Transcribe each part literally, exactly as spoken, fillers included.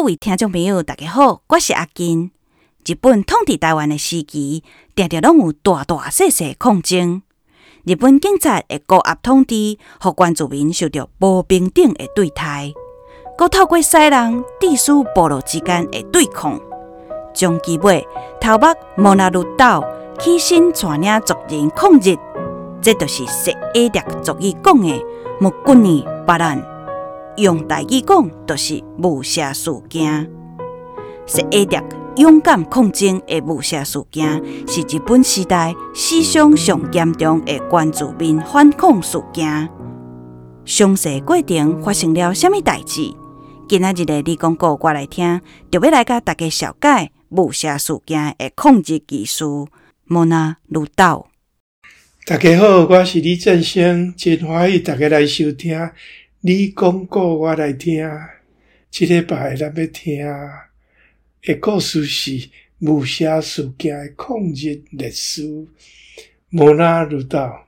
各位听众朋友，大家好，我是阿金。日本统治台湾的时期，常常拢有大大小小的抗争。日本警察的高压统治，互原住民受到不平等的对待，佮透过西人地主部落之间的对抗，将其尾头目摩纳鲁岛起身带领族人抗日，这就是石阿掠族语讲的“木骨尼巴兰”，用台语讲就是雾社事件。石阿掠勇敢抗争的雾社事件，是日本时代史上上严重的原住民反抗事件。详细过程发生了什么代志？今仔日的你讲故我来听，就要来甲大家详解雾社事件的抗日技术。摩纳鲁岛， 大家好，我是李振兴，真欢喜大家来收听。你讲故我来听，这礼拜咱要听的故事是雾社事件的抗日历史。摩纳鲁岛，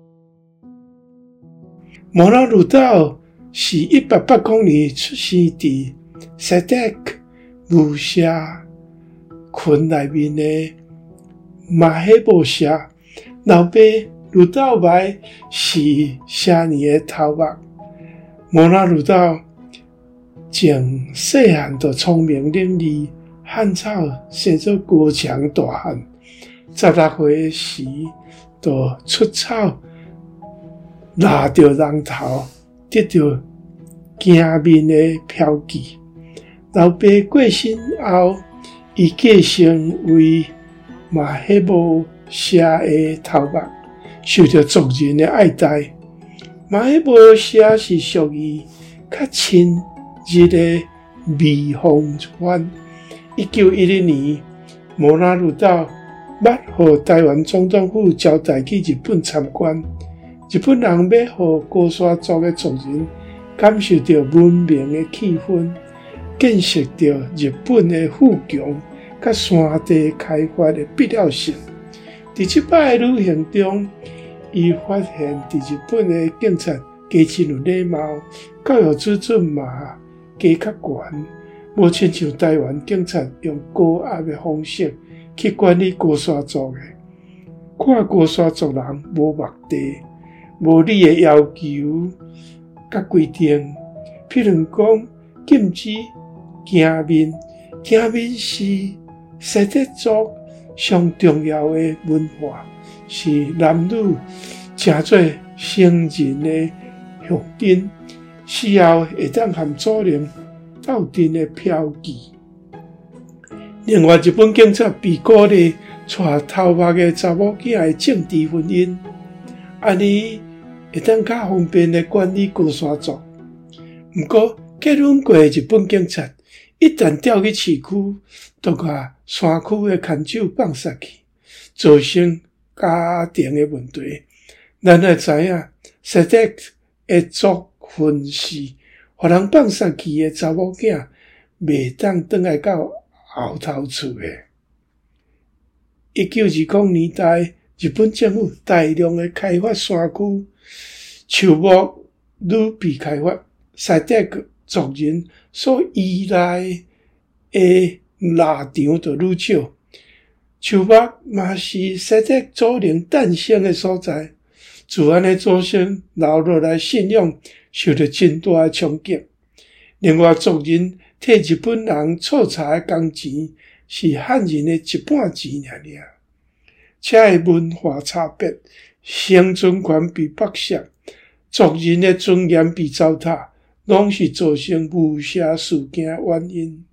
摩纳鲁岛是一八八九年出生伫塞德克雾社群内面的马黑布社。老爸鲁道白是社年的头目。摩纳鲁岛从细汉就聪明伶俐，汉草生做高强大汉。十六岁时就出草拿着人头，得到惊面的标记。老爸过身后，伊继承为马黑布社的头目，受到族人的爱戴。马黑布社是属于较亲日的美丰圈。一九一零年，摩纳鲁岛捌互台湾总统府招待去日本参观。日本人要互高山族的族人感受到文明的气氛，见识到日本的富强甲山地开发的必要性。伫即摆的旅行中，伊发现伫日本的警察加真有礼貌，教育水准嘛加较悬，无亲像台湾警察用高压的方式去管理高山族的。看高山族人无目的、无理的要求甲规定，譬如讲禁止镜面，镜面是塞德族上重要的文化，是男女诚做成人的象征，死后会当含主人斗阵的标记。另外，日本警察被鼓励带头目的查某囝的政治婚姻，安尼会当较方便的管理高山族。不过，结婚过的日本警察一旦调去市区，就甲山区的牵手放杀去，造成家庭的问题。咱也知影，塞德的族群是互人放杀去的查某囝，袂当转来到后头厝的。一九二零年代，日本政府大量的开发山区，树木愈被开发，塞德族人所依赖的腊场就愈少。树木嘛是塞德祖灵诞生的所在，自然的祖先留落来信仰受到真大的冲击。另外，族人替日本人错查的工钱是汉人的一半钱尔尔，且的文化差别，生存权被剥削，族人的尊严被糟蹋，拢是造成雾社事件的原因。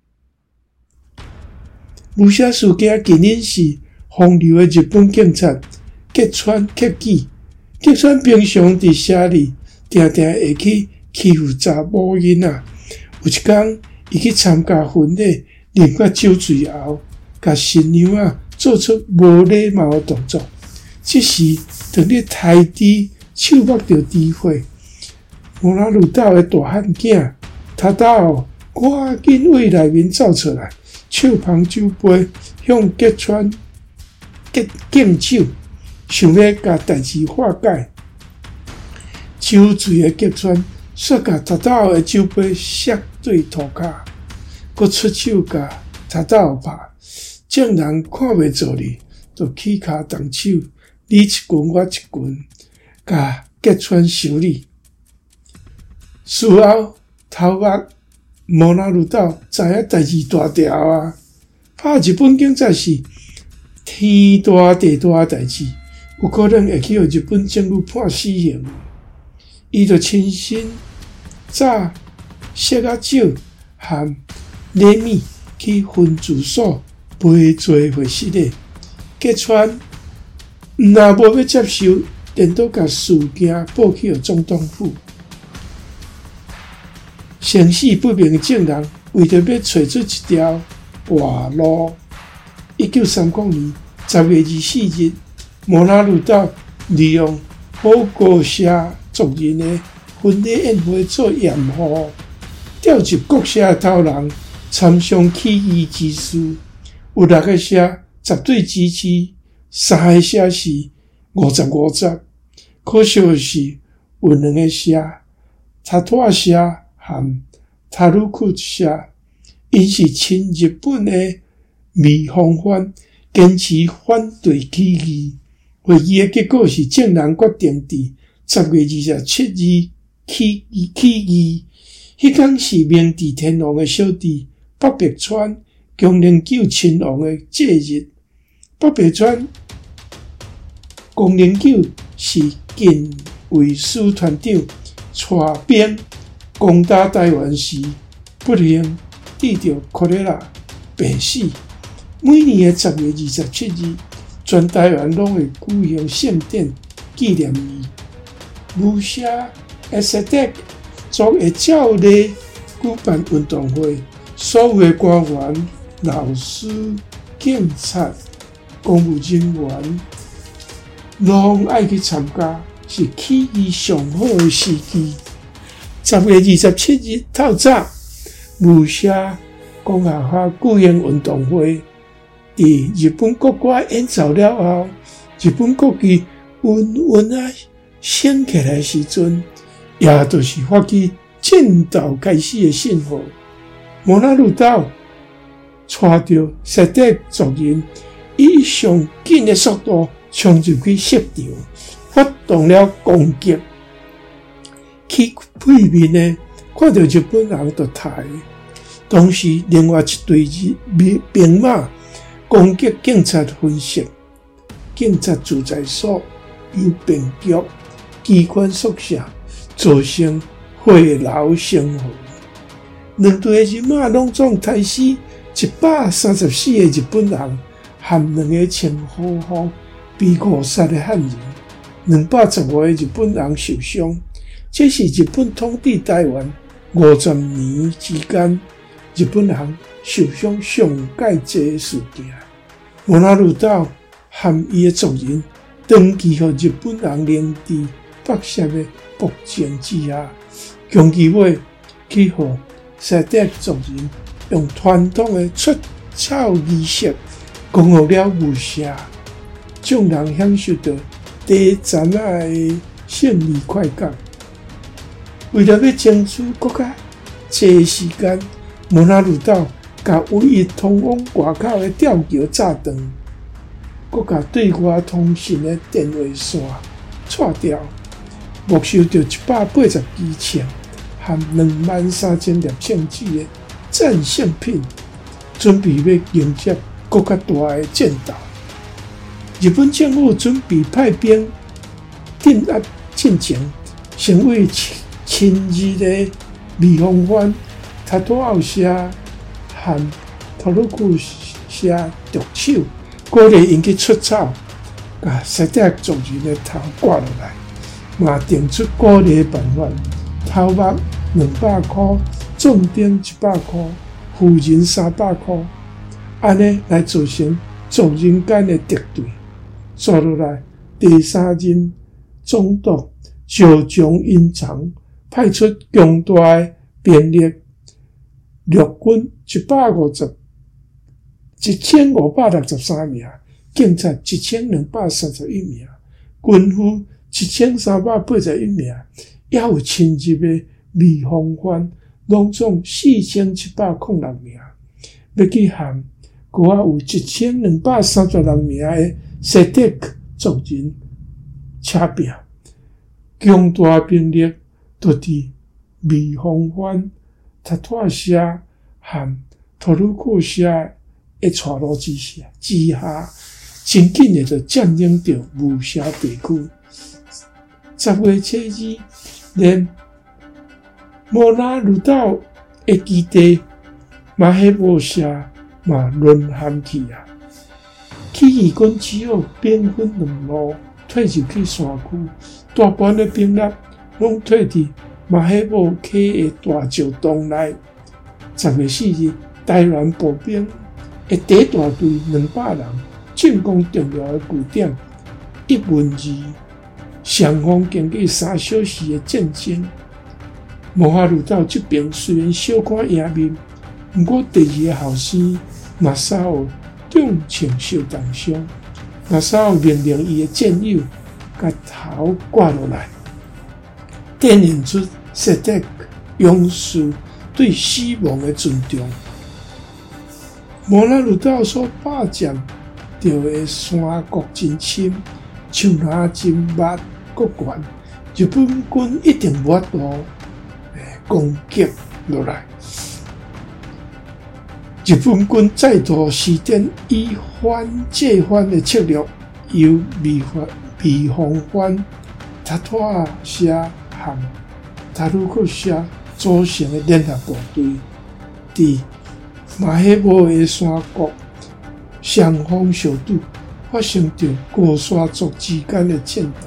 雾社事件原因是风流的日本警察揭穿克己，揭穿平常伫社里定定会去欺负查某囡仔。有一天，伊去参加婚礼，啉甲酒醉后，甲新娘仔做出无礼貌的动作。这时，当咧台底手握着智慧，摩纳鲁岛的大汉囝，他到赶紧为内面走出来，手捧酒杯向揭穿敬敬酒，想要甲代志化解。酒醉的揭穿，煞甲他到的酒杯摔对涂骹。 佫出手甲他斗拍，众人看袂做哩，就起骹动手，你一拳我一拳，甲揭穿修理。事后头目摩纳鲁道知影代志大条啊，拍日本警察是天大地大代志，有可能会去互日本政府判死刑。伊就亲身炸石仔酒和礼米去分住所陪做会室的，揭穿若无要接受，连都甲事件报去互总统府。生死不明的证人为着要找出一条活路。一九三九年十月二十四日，摩纳鲁道利用好高社族人的婚礼宴会做掩护，调集各社头人参详起义之事。有六个社绝对支持，三个社是五十五十。可惜的是，有两个社塔托社和塔鲁库社，因是亲日本的美方犯，坚持反对起义。会议的结果是，众人决定伫十月二十七日起义。起义迄天是明治天皇的小弟北白川宫能久亲王的节日。北白川宫能久是近卫师团长，带兵攻打台湾时，不幸得到可勒拉病死。每年的十月二十七日，全台湾拢会举行圣典纪念日。武社 S A D E C 组会照例举办运动会，所有的官员、老师、警察、公务人员拢爱去参加，是起义上好的时机。十月二十七日透早，武社公学校举行运动会。伫日本国歌演奏了后，日本国旗稳稳啊升起来时阵，也就是发起战斗开始的信号。摩纳鲁道带着实地族人，以上紧的速度冲入去现场，发动了攻击。去背面的看到日本人就退，同时另外一队日兵马攻击警察分室、警察住宅所、邮便局、机关宿舍，造成血流成河。两队的人马拢总杀死一百三十四个日本人，和两个穿和服被误杀的汉人，两百十五个日本人受伤。这是日本统治台湾五十年之间，日本人受伤上界济的事件。摩纳鲁道和伊的族人长期予日本人凌伫北涉的暴政之下，强其尾去予沙特族人用传统的出草仪式攻获了武社，众人享受到第一层的胜利快感。为了要争取更加济时间，摩纳鲁道甲唯一通往外口的吊桥炸断，佮甲对外通讯的电话线拆掉，没收到一百八十支枪和两万三千粒枪子的战胜品，准备要迎接更加大的战斗。日本政府准备派兵镇压进程，成为亲日的美方犯塔托奥社和塔鲁库社毒手，鼓励因去出草，把沙特族人的头割落来，嘛定出鼓励的办法：头目两百块，重点一百块，妇人三百块，安尼来造成族人间的敌对。接落来，第三任总督小将隐藏，派出强大的兵力，陆军一百五十、一千五百六十三名，警察一千两百三十一名，军夫一千三百八十一名，也有亲日的美方犯拢总四千七百零六名，要去和搁啊有一千两百三十六名的 S A D C 族人车拼，强大兵力就伫美方番、塔塔社和托鲁库社的带路之下，之下真紧的就占领着武峡地区。十月初二，连莫那鲁岛的基地马黑波社嘛沦陷去啊！起义军只好兵分两路退入去山区，大部分的兵力拢退伫马黑波溪的大石洞内。十月四日，台湾步兵的第一大队两百人进攻重要的据点一文二。双方经过三小时的战争，摩哈鲁岛这边虽然小可赢面，不过第二个后生马沙奥重情受重伤，马沙奥命令伊的战友把头挂落来，展现出S A D C勇士对死亡的尊重。摩哈鲁岛所霸占着的山谷真深，树林真密。国权，日本军一定无法度攻击落来。日本军再度施展以反制反的策略，由美方美方番、塔塔社和塔鲁克社组成的联合部队，伫马黑波的山谷双方相对，发生着高山族之间的战斗。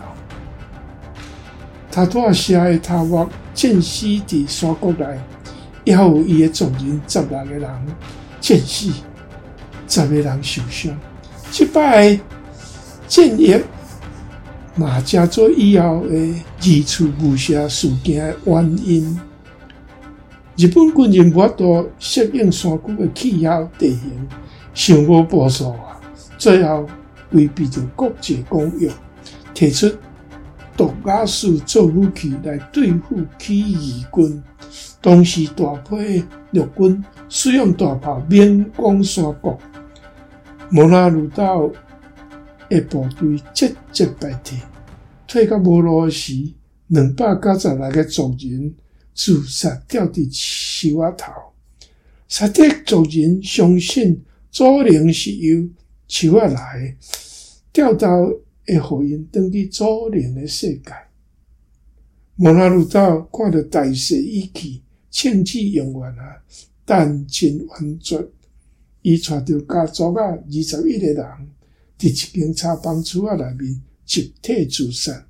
塔塔社的头目战死伫山谷内，也有伊的族人十六个人战死，十个人受伤。这摆战役嘛，成做以后的二次武社事件的原因。日本军人无法度适应山区的气候地形，想无部署啊，最后规避着国际公约，提出毒瓦斯做武器来对付起义军，同时大批陆军使用大炮免攻山谷。摩那鲁岛的部队节节败退，退到无路时，两百九十六个族人自杀掉伫树仔头。S A D C族人相信祖灵是由树仔来的，掉到会互因转去祖灵的世界。摩那鲁岛看到大势已去，庆祝永远啊，但真冤绝。伊带着家族啊二十一个人，伫一间茶房厝仔内面集体自杀，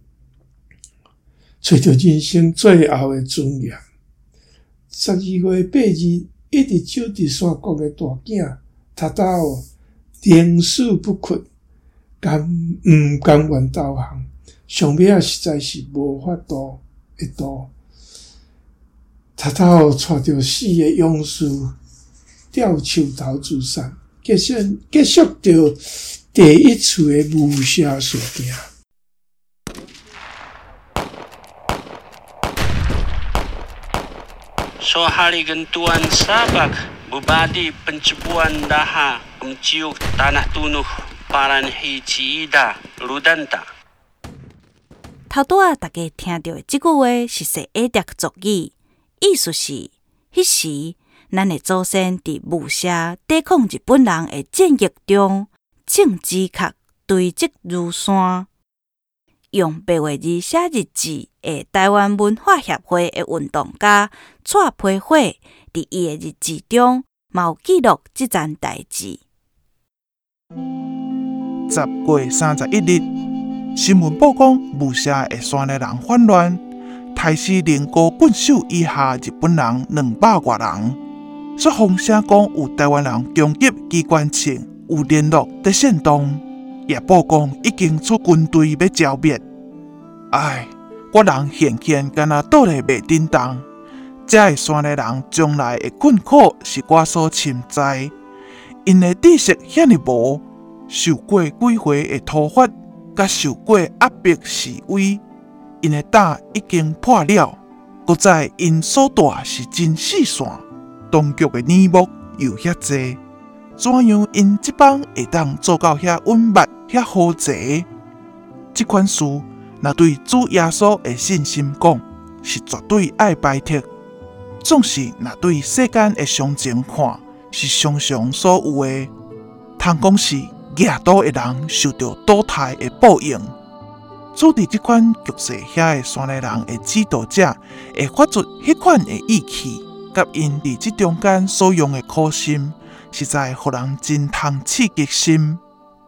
找到人生最后的尊严。十二月八日，一直守伫山谷的大囝塔塔奥宁死不屈，甘毋甘愿投降，上尾啊实在是无法度会度。塔塔奥带着四个勇士吊树头自杀，结束结束着第一次的武社事件。 Sohari gentuan Sabak, Bupati Pencebuan Daha, Menciuk Tanah Tunuh, Paranhi Ciida, Ludanta。 头拄仔大家听到的即句话是说A D C族语，意思是迄时咱的祖先伫武社抵抗日本人的战役中，正指壳堆积如山。用八月二写日志的台湾文化协会的运动家蔡培火伫伊的日志中，嘛有记录即件代志。 十月三十一日，新闻报讲武社的山的人反乱，杀死连高郡守以下日本人两百多人。说风声讲有台湾人攻击机关枪，有联络在线动，也报讲已经出军队要剿灭。唉，我人现现敢若倒咧袂振动，这个山的人将来的困苦是我所深知。因的知识遐尼无，受过几回的突发，甲受过压迫示威，因的胆已经破了。 搁在因所带是真四线，当局的耳目又遐济，怎样因这帮会当做到遐稳密、遐好坐？这款事，若对主耶稣的信心讲，是绝对爱排斥；总是若对世间的常情看，是常常所有的。通讲是惹赌的人受到赌台的报应。主伫这款局势遐的山内人的指导者，会发出迄款的意气，甲因伫这中间所用的苦心，实在互人真通刺激心。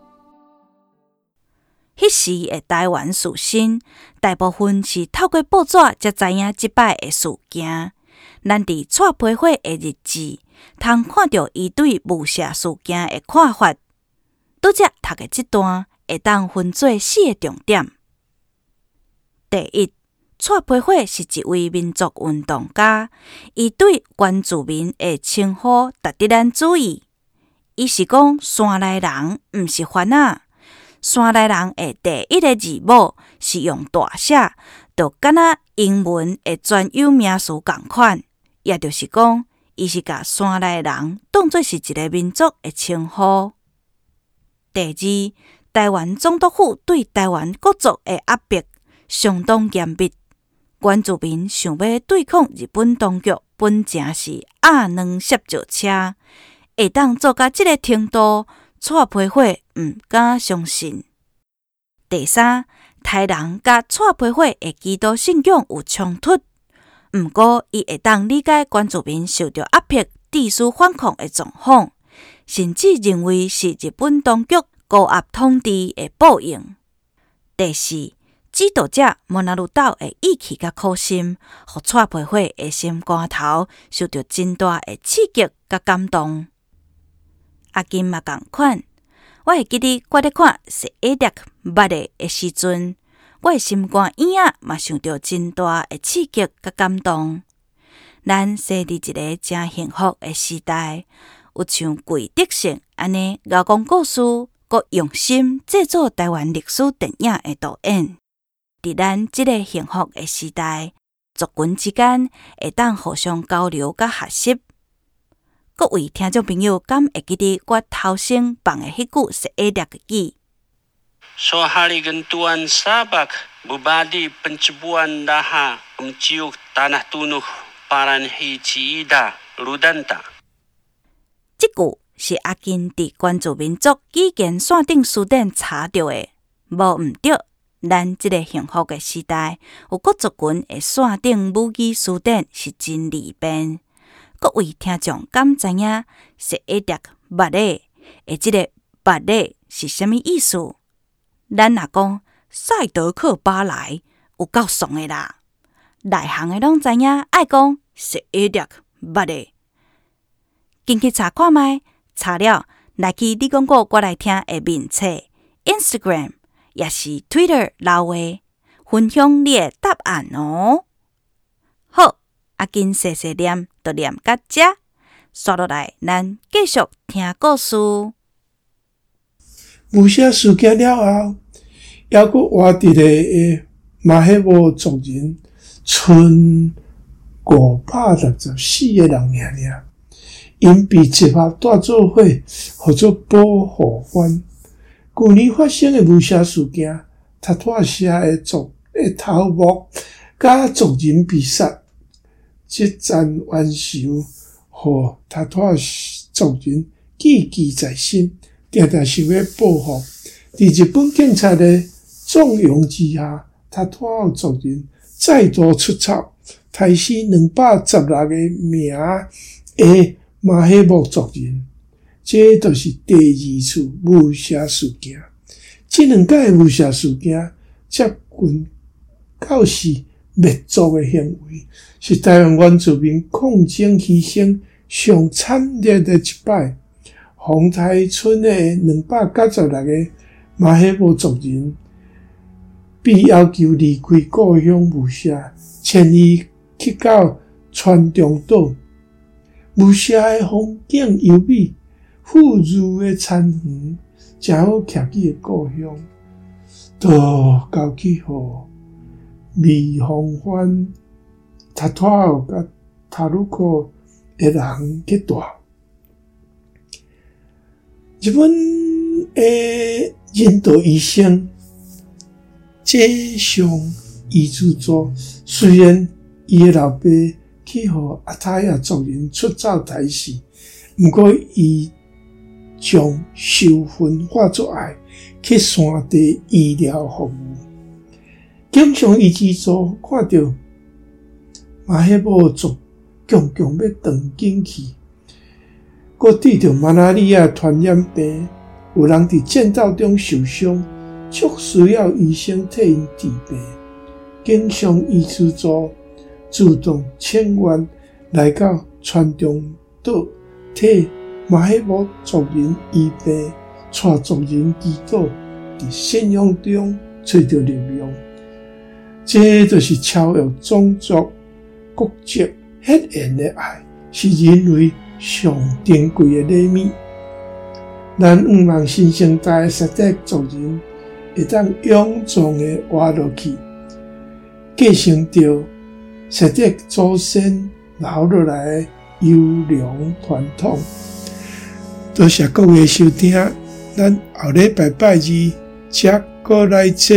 迄时的台湾士绅，大部分是透过报纸才知影即摆的事件。咱伫蔡培火的日志，通看到伊对雾社事件的看法。拄则读的这段，会当分做四个重点。第一，蔡培火是一位民族运动家，伊对原住民的称呼值得咱注意。伊是讲山内人，毋是番仔。山内人的第一个字母是用大写，就敢若英文的专有名词共款，也就是讲，伊是甲山内人当作是一个民族的称呼。第二，台湾总督府对台湾各族的压迫相当严密，原住民想要对抗日本当局，本正是压软摄石车，会当做到这个程度，蔡培火毋敢相信。第三，台人甲蔡培火的基督信仰有冲突，毋过伊会当理解原住民受到压迫、地势反抗的状况，甚至认为是日本当局高压统治的报应。第四，指导者莫那鲁岛的义气甲苦心，互蔡培火的心肝头受到真大的刺激甲感动。阿金嘛同款，我会记得我咧看十一粒捌的的时阵，我的心肝眼仔嘛受到真大的刺激甲感动。咱生伫一个真幸福的时代，有像桂德胜安尼咬讲故事，佮用心制作台湾历史电影的导演。伫咱即个幸福的时代，族群之间会当互相交流甲学习。各位听众朋友，敢会记得我头先放的迄句十一粒字 ？So haligan tuan sabak bubadi pencibuan daha menciuk tanah tunuh paran hiciida ludanta。 这句是阿金伫原住民族语言线顶书典查到的，无毋对。咱即个幸福的时代，有各族群的线顶母语书典是真利便。各位听众敢知影十一粒捌的的即个捌的是啥物意思？咱若讲赛德克巴莱，有够爽的啦！内行的拢知影，爱讲十一粒捌的。进去查看觅，查了来去你讲过我来听的面册 ，Instagram 也是 Twitter 留话，分享你的答案哦。好，阿金细细念，就念到这，刷落来，咱继续听故事。 雾社事件了后，还佫活伫个马黑姆族人，剩五百六十四个人尔尔，因被集合带做伙，或做保护官。去年发生的雾社事件，塔托社的族的头目甲族人被杀，即战冤仇，互塔托族人记记在心。定定想要报复，伫日本警察的纵容之下，塔托族人再度出草，杀死两百十六个名的马黑木族人。这就是第二次雾社事件。这两届雾社事件接近到是灭族的行为，是台湾原住民抗争牺牲上惨烈的一摆。洪台村的两百九十六个马黑木族人被要求离开故乡雾社，迁移去到川中岛。雾社的风景优美，富裕的田园，正好徛起的故乡。到高气候、微风翻， 塔托奥甲塔鲁克的人去住。日本的印度医生这项遗嘱作，虽然伊的老爸去互阿塔亚族人出走台时，毋过伊将受分化作爱去山地医疗服务。经常遗嘱作看到马希波族强强要断经去，佮对着马拉利亚传染病，有人伫战斗中受伤，足需要医生替因治病。经常遗嘱作主动请愿来到川中岛，替马希波族人医病，带族人祈祷，伫信仰中找到力量。这就是超越种族、国籍、血缘的爱，是人类上珍贵的礼物。咱毋望新生代的实际族人会当勇壮的活落去，继承着实际祖先留落来的优良传统。多谢各位收听，咱后礼拜拜二才过来坐。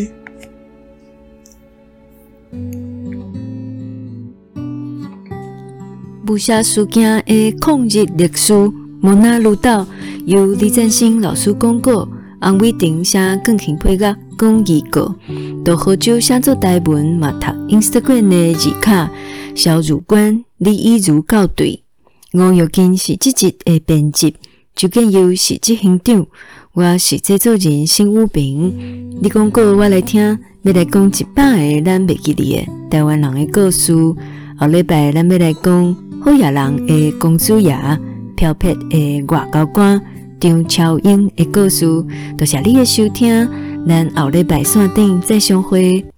武侠事件的抗日历史摩纳鲁岛由李占星老师讲过，洪伟霆写钢琴配乐讲译过，杜好酒写作台文嘛读 Instagram 的字卡，萧如官、李以如校对，吴玉金是这集的编辑，周建佑是执行长，我是制作人辛武平。你讲过我来听，要来讲一百个咱袂记哩的台湾人的故事。后礼拜咱要来讲好野人的公主爷、飘撇的外交官张超英的故事。多谢你的收听，咱后礼拜线顶再相会。